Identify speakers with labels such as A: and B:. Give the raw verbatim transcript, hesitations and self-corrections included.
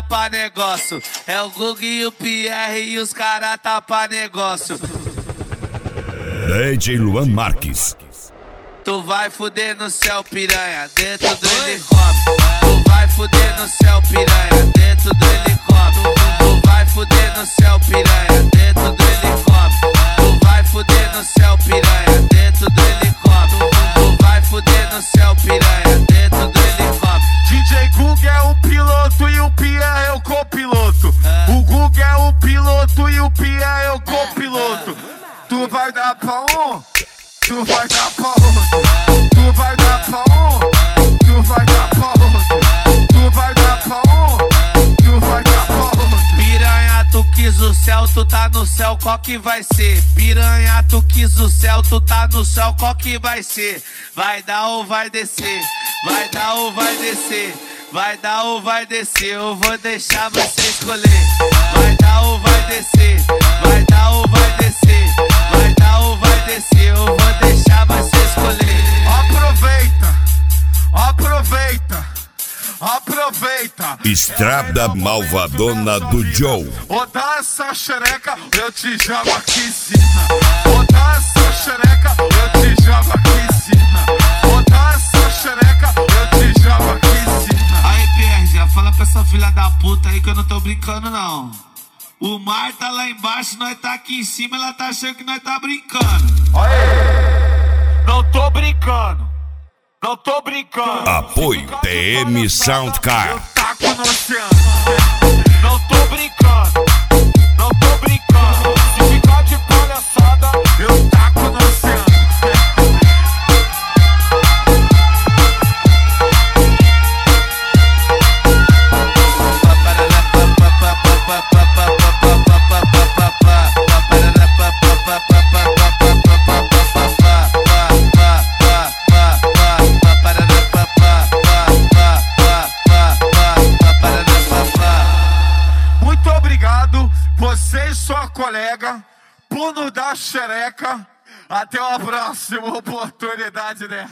A: pra negócio. É o Gug e o Pierre e os cara tá pra negócio.
B: D J Luan Marques.
A: Tu vai fuder no céu, piranha, dentro do helicóptero. Tu vai fuder no céu, piranha, dentro do helicóptero. Tu vai fuder no céu, piranha, dentro do helicóptero. Tu vai fuder no céu, piranha, dentro do helicóptero. Tu vai fuder no céu, piranha, dentro do helicóptero.
C: D J Gug é o piloto e o Pierre é o copiloto. O Gug é o piloto e o Pierre é o copiloto. Tu vai dar pra um, tu vai dar pra outro. Tu vai dar pra um, tu vai dar pra outro. Tu vai dar pra um, tu vai dar pra outro.
A: Piranha, tu quis o céu, tu tá no céu, qual que vai ser? Piranha, tu quis o céu, tu tá no céu, qual que vai ser? Vai dar ou vai descer? Vai dar ou vai descer? Vai dar ou vai descer? Eu vou deixar você escolher. Vai dar ou vai descer? Vai dar ou vai descer? Vai dar ou vai descer? Eu vou deixar você escolher.
C: Aproveita, aproveita, aproveita.
B: Estrada malvadona do Joe.
C: Ô, dá essa xereca, eu te jogo aqui em cima. Ô, dá essa xereca, eu te jogo aqui em cima. Ô, dá essa xereca, eu te jogo aqui em cima.
A: Aí, Pierre, já fala pra essa filha da puta aí que eu não tô brincando, não. O mar tá lá embaixo, nós tá aqui em cima, ela tá achando que nós tá brincando.
C: Aê! Não tô brincando, não tô brincando.
B: Apoio T M Soundcar.
C: Eu taco no oceano. Não tô brincando, não tô brincando. Se ficar de palhaçada, eu taco no oceano. Muito obrigado, você e sua colega, por nos dar xereca. Até uma próxima oportunidade, né?